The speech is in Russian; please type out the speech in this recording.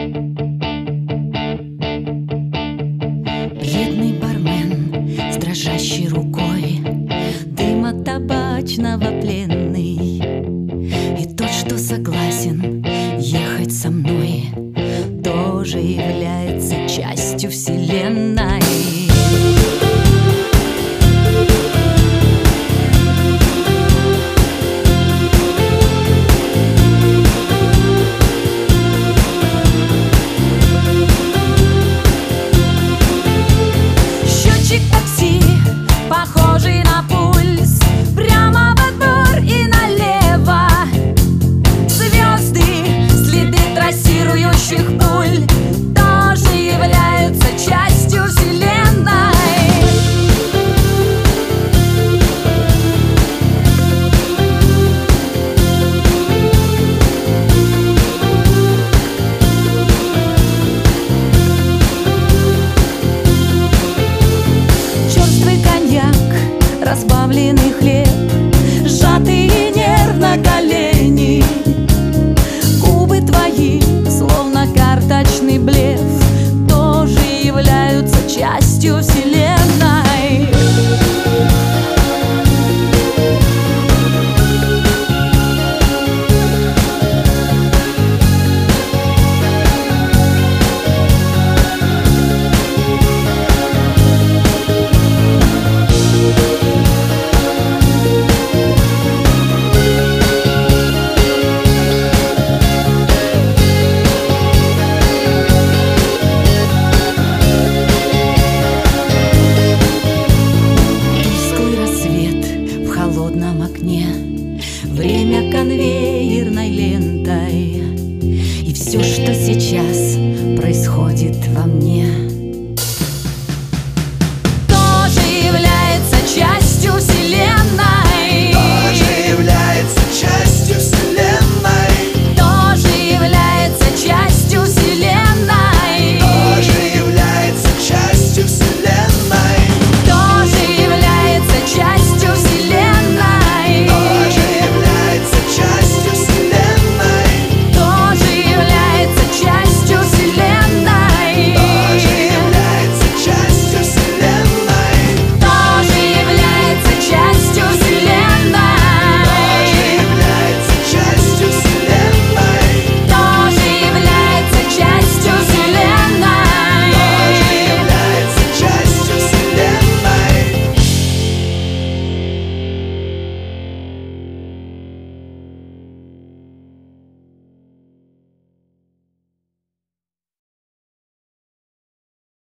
Бледный бармен с дрожащей рукой, дыма табачного пленный. И тот, что согласен ехать со мной, тоже является частью вселенной. Счетчик такси, похожий на пульс, прямо в отбор и налево. Звезды, следы трассирующих пуль, тоже являются частью вселенной. Черствый коньяк, разбавленный хлеб, сжатые нервно колени. Губы твои, словно карточный блеф, тоже являются частью вселенной. Тусклый рассвет в холодном окне, время конвейерной лентой. И все, что сейчас происходит во мне,